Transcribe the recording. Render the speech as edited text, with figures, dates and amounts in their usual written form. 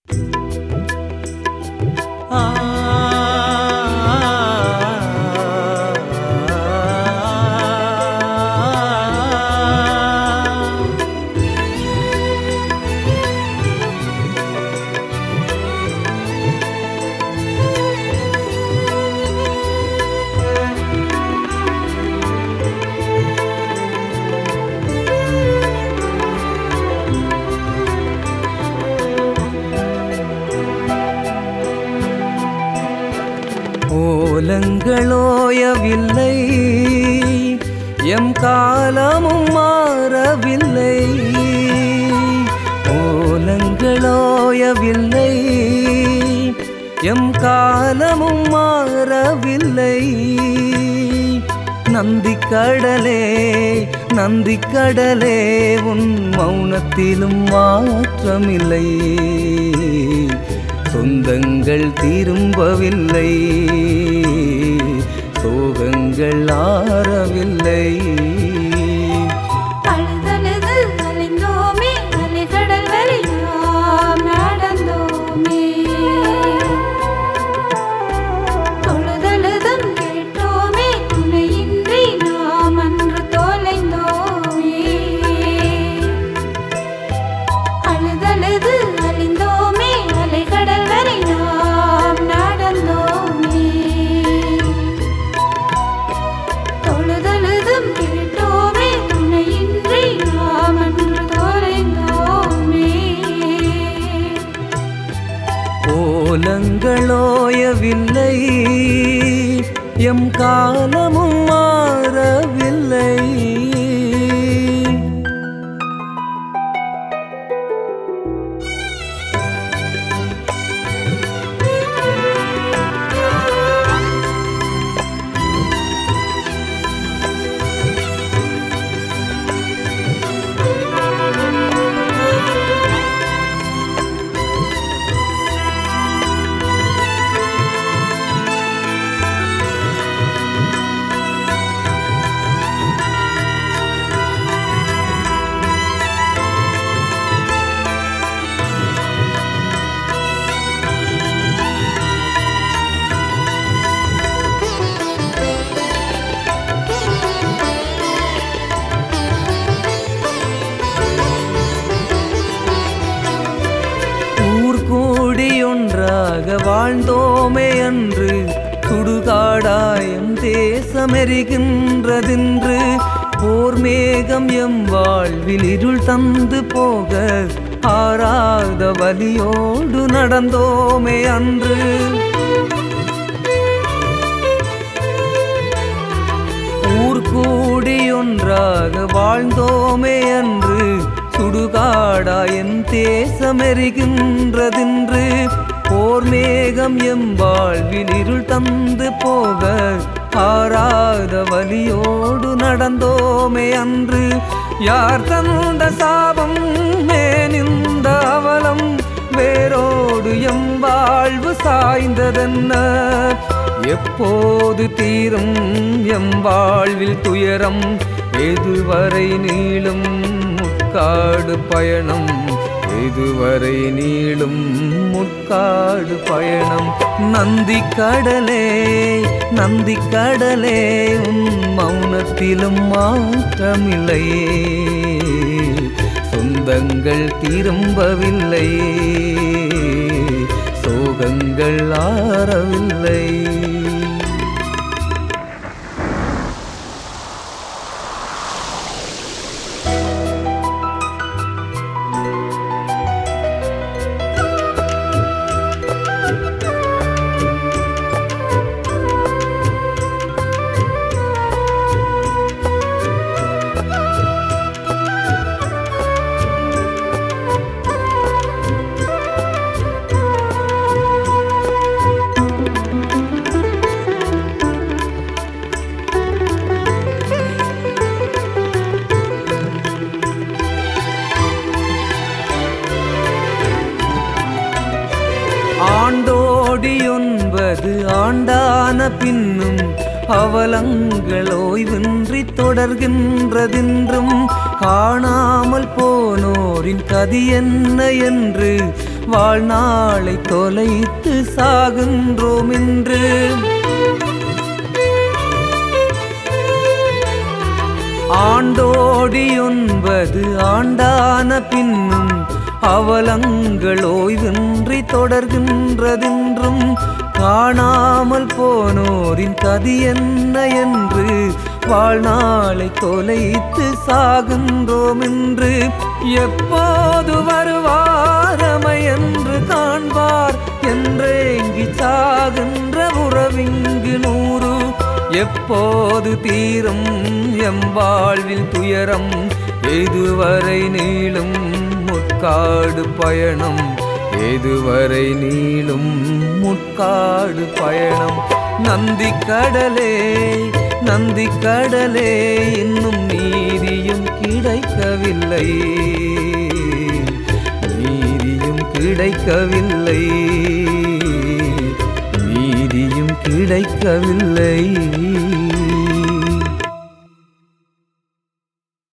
ஓலங்களோயவில்லை, M காலமும் மாறவில்லை. ஓலங்களோயவில்லை, M காலமும் மாறவில்லை. நந்திக்கடலே நந்திக்கடலே உன் மௌனத்திலும் மாற்றமில்லை. சொந்தங்கள் திரும்பவில்லை, சோகங்கள் ஆறவில்லை. ஓலங்களோயவில்லை, எம் காலமும் மாறவில்லை. ஒன்றாக வாழ்ந்தோமே அன்று, சுடுகாடாயம் தேசமெரிகின்றதென்று. போர் மேகம் எம் வாழ்வில் இருள் தந்து போக, ஆறாத வலியோடு நடந்தோமே அன்று. ஊர் கூடி ஒன்றாக வாழ்ந்தோமே அன்று, சுடுகாடாயம் தேசமெரிகின்றதென்று. போர் மேகம் எம் வாழ்வில் இருள் தந்து போக, ஆறாத வலியோடு நடந்தோமே அன்று. யார் தந்த சாபம் மேனிந்த அவலம், வேரோடு எம் வாழ்வு சாய்ந்ததென்ன. எப்போது தீரும் எம் வாழ்வில் துயரம், எதுவரை நீளும் முற்காடு பயணம். இதுவரை நீளும் முற்காடு பயணம். நந்திக்கடலே நந்திக்கடலே உன் மௌனத்திலும் மாற்றமில்லை. சொந்தங்கள் திரும்பவில்லை, சோகங்கள் ஆறவில்லை. ஆண்டோடி 9 ஆண்டான பின்னும் அவலங்கள் ஓய்வின்றி தொடர்கின்றதென்றும், காணாமல் போனோரின் கதி என்ன என்று வாழ்நாளை தொலைத்து சாகின்றோம் என்று. ஆண்டோடி 9 ஆண்டான பின்னும் அவலங்கள் ஓய்வின்றி தொடர்கின்றதென்றும் காணாமல் போனோரின் கதி என்ன என்று வாழ்நாளை தொலைத்து சாகின்றோம் என்று. எப்போது வருவாரமை என்று காண்பார் என்றேங்கி சாகின்ற உறவிங்கு 100. எப்போது தீரும் எம் வாழ்வில் துயரம், எதுவரை நீளும் முற்காடு பயணம், எதுவரை நீளும் முற்காடு பயணம். நந்தி கடலே நந்தி கடலே இன்னும் நீதியும் கிடைக்கவில்லை, நீதியும் கிடைக்கவில்லை, நீதியும் கிடைக்கவில்லை.